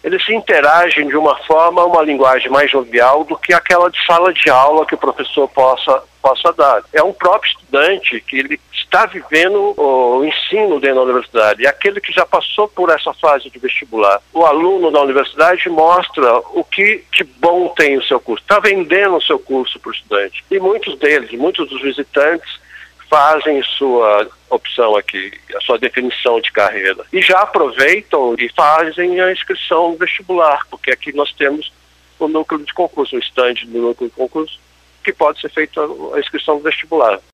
eles se interagem de uma forma, uma linguagem mais jovial do que aquela de sala de aula que o professor possa dar. É um próprio estudante que ele está vivendo o ensino dentro da universidade, é aquele que já passou por essa fase de vestibular. O aluno da universidade mostra o que de bom tem o seu curso, está vendendo o seu curso para o estudante. E muitos dos visitantes fazem sua opção aqui, a sua definição de carreira. E já aproveitam e fazem a inscrição vestibular, porque aqui nós temos o núcleo de concurso, o stand do núcleo de concurso, que pode ser feita a inscrição vestibular.